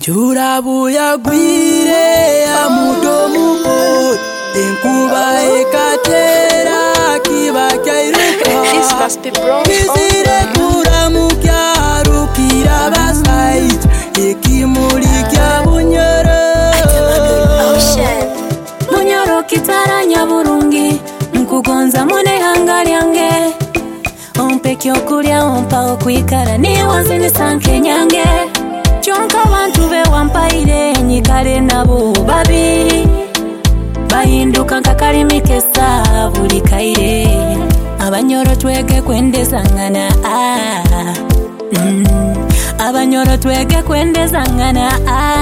Jurabu ya gwire ya mudomu ko Inkuba ekatera kiba kairuka Kizire kuramu kyaru kirabasait Ikimuli kya bunyoro Bunyoro kitaranya burungi Nkugonza mune hanga lyange Ompe kyokulya ompa okwikara Niwanzi nisanke nyange Chonka bantu be wampaire nyikale nabo babiri Bahinduka nkakalimi kesa buli kaire Abanyoro twege kwendezangana Abanyoro twege kwendezangana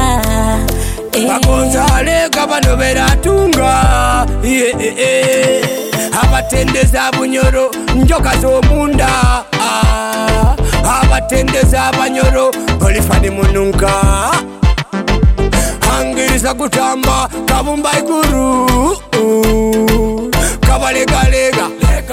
Bagonzale kabano beratunga Abatendeza bunyoro njoka z'omunda Abatendeza abanyoro olifani mununka Angiriza kutamba kabumba iguru Kabalega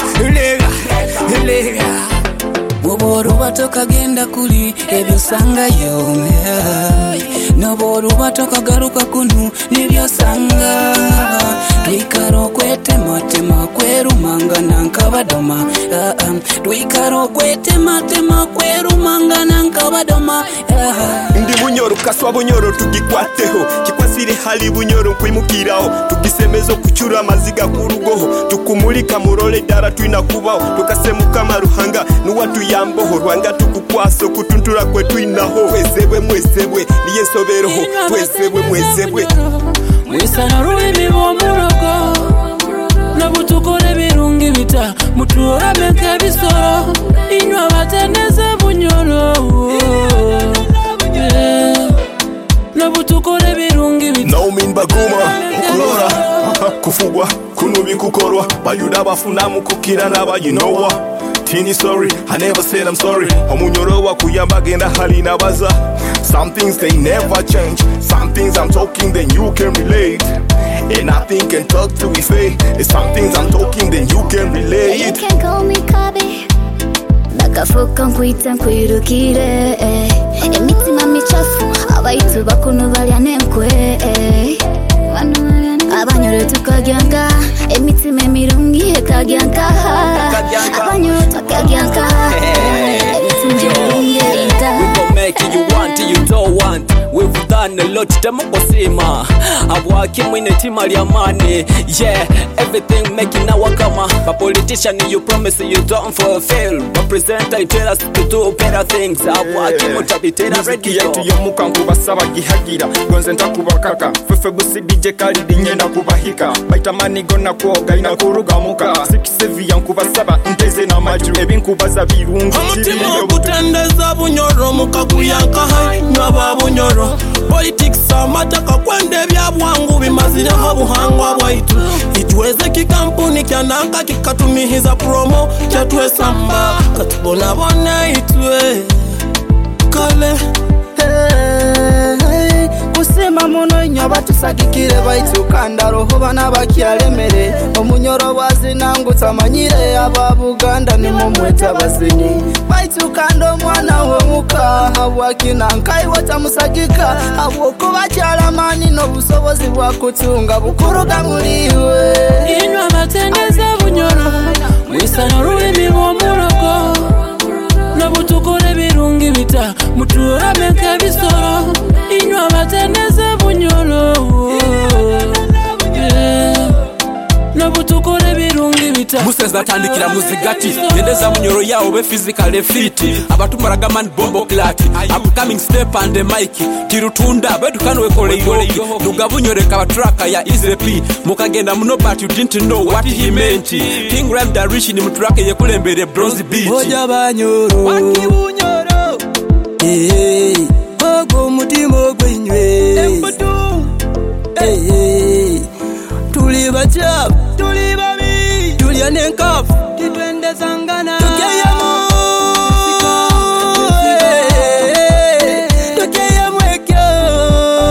lega Boboro batoka genda kuli ebyo sangayo Noboro batoka garuka kunu nibyo sanga Twikaro kwetema kwerumanga nankabadoma Twikaro kwetema kwerumanga nankabadoma Ndi bunyoro kaswa bunyoro tugikwateho Kikwasire hali bunyoro nkwimukiraho Tugisemezo kuchura maziga kurugoho Tukumulika murole dara tuina kubaho Tukasemuka maruhanga nuwatu yamboho Rwanga tukukwaso kutuntura kwetu inaho Mwesebwe niye soberoho Mwesebwe Mwisana ruimi bomurogo Nabutukole birungi bita Mutuora meke bisoro Inwa batendeze bunyoro Nabutukole birungi bita Naumin baguma ukulora Kufugwa kunubi kukorwa Bayuda bafunamu kukira naba you know what Tini sorry, I never said I'm sorry Omunyoro wa kuyamba genda hali nabaza Some things they never change Some things I'm talking then you can relate And I think and talk to we fade There's some things I'm talking then you can relate You can call me Kabe Nakafuka nkwita nkwirukire Emitima michafu Abaitu bakunu balya nenkwe Abanyoro tukagyanka Emitima emirungi ekagyanka Abanyoro tukagyanka Emitima emirungi We gon' make it, you want it, you don't want. We've done a lot, temokosima Abwaki mwine tima liya money. Yeah, everything making our kama. But politician, you promise you don't fulfill. But presenter, you tell us to do better things. Abwaki mutabitera ready yetu yomuka nkubasaba gihagira Gonze ntakubakaka Fefe busi DJ Khalid nyenda kubahika Baita manigo na kuoga inakuruga muka 6-7 yankubasaba nteze na maju Ebinkubaza birungi Omutima okutendeza bunyoro mukaguyanka hai Nyaba bunyoro Politics amataka kwende byabwangu bimazireho buhangwa bwaitu Itweze kikampuni kyananka kikatumihiza promo Kyatwesamba katubonabona itwe Kale Kusema muno nyoba tusagikire baitu kandaroho bana bakialemere Omunyoro wazinangu tamanyire ababuganda nimo mweta bazinyi Baitu kando mwana wemuka Habwakina nkai watamusagika Habwoko bakialamani no busobozi bwakutunga bukuruga muliwe Inwa batendeze bunyoro Mwisana ruimi bomurogo Nabutukole birungi bita Mutuora meke bisoro Inwa batendeze bunyoro Nabutukole birungi bita Museza tandikira muzigati Yendeza munyoro yao be physically fit Abatumaraga man bombo klati Upcoming step and the mic Kirutunda bedu kanwe kole yogi Nuga bunyore kawa traka ya Easy P Mukagenda muno but you didn't know what he meant King Ram da Rich ni muturake ye kulembere Bronze Beach Oja banyoro Waki bunyoro Ogo mutimo gwenywe Emputu Tuli bachap Tuli babi Tuli anenkaf Kitwende zangana Tukeyamo Tukeyamo ekyo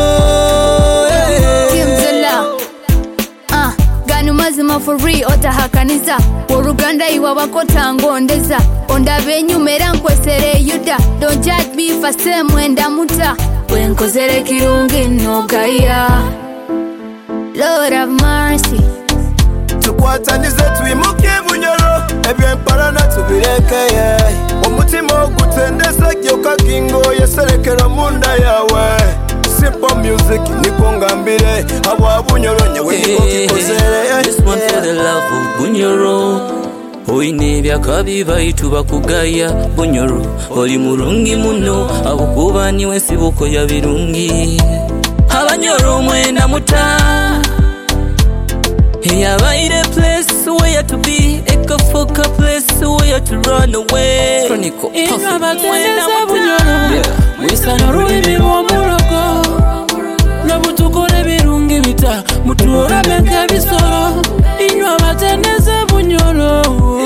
Kimzula Ganu mazima for real Otahaka kanisa Uruganda iwa wakota ngondeza Onda venyu mera nkwesere yuda Don't judge me if I say mwenda muta Wenkozere kirungi nogaya Lord have mercy tukwatanize twimuke bunyoro ebyemparana tubirekeye umutima ogutendeza gyoka kingo yeserekera munda yawe simple music niko ngambire abo bunyoro nyewe niko kikozere. This one for the love of bunyoro Oine byakabi baitu bakugaya bunyoro oli murungi muno abukuba niwe sibuko ya birungi abanyoro mwenda muta yeah, right a place where to be, a fuck a place where to run away. Chronicle, perfect. Wisana rulimi rw'omuloko Nabutukole birungi bita Mutuora menke bisoro Inyo abatendeze bunyoro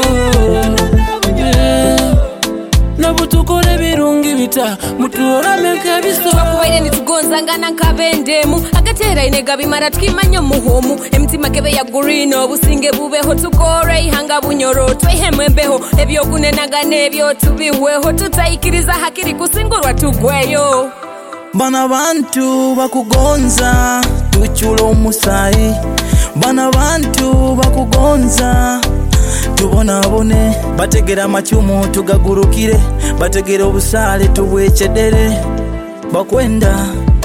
Nabutukole birungi bita Mutuora menke bisoro Twakubaire nitugonzangana nkabendemu Agatera inega bimara tukimanyo muhomu Emitima kebe ya gurino Businge bubeho tukore ihanga bunyoro Twehemwe mbeho Ebyo kunenagane ebyo tubihweho Tutayikiriza hakiri kusingurwa tugweyo Bana bantu bakugonza tuchula omusayi Bana bantu bakugonza tubona bone bategera machumu tugagurukire bategera obusale tubwechedere bakwenda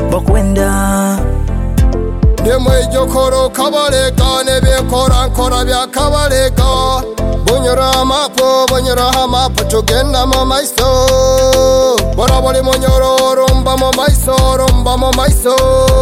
Nemwe jokoro kabaleka nebyekora nkora byakabaleka Bunyora amapo tugenda mu maiso Bora boli munyoro rumba mu maiso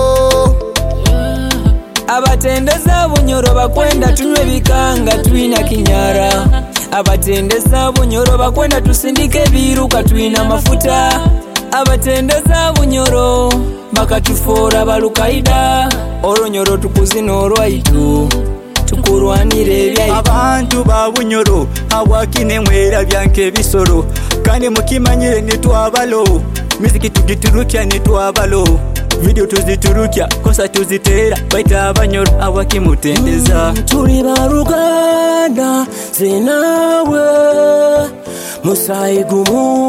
Abatendeza bunyoro bakwenda tunywe bikanga tuina kinyara Abatendeza bunyoro bakwenda tusindike biruka tuina mafuta Abatendeza bunyoro bakatufora balukaida Oronyoro tukuzina olwaitu tukurwanire ebyayi Abantu ba bunyoro awakine mwera byanke bisoro kandi mukimanyire nitwabalo muziki tugiturukya nitwabalo video tuziturukya kosa tuzitera baita abanyoro awakimutendeza tuli baruganda zinawe musaigumu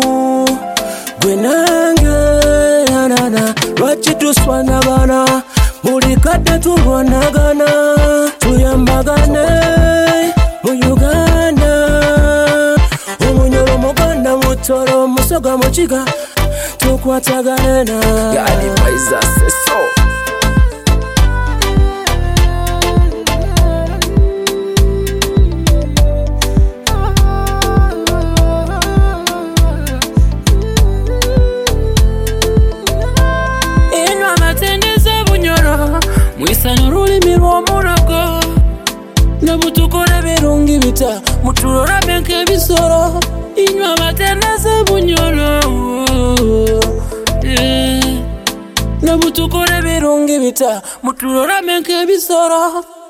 gwenange nanana lwaki tuswanagana buli kadde tulwanagana tuyambagane mu Uganda omunyoro muganda mutoro musoga mukiga tukwatagane na Gadi Paiza Seso Mwisana rulimi rw'omuloko Nabutukole birungi bita Mutulora menke bisoro Inywa abatendeze bunyoro Nabutukole birungi bita Mutulora menke bisoro